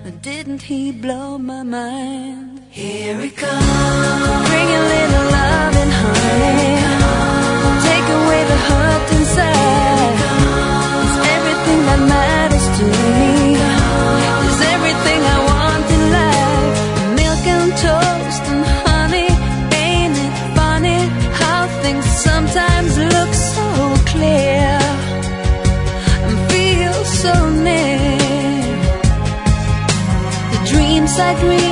Didn't he blow my mind? Here it comes. Bring a little love and honey. Take away the hurt inside. It's everything that matters to me. It's everything I want in life. Milk and toast and honey. Ain't it funny how things sometimes look so clear and feel so near? I dream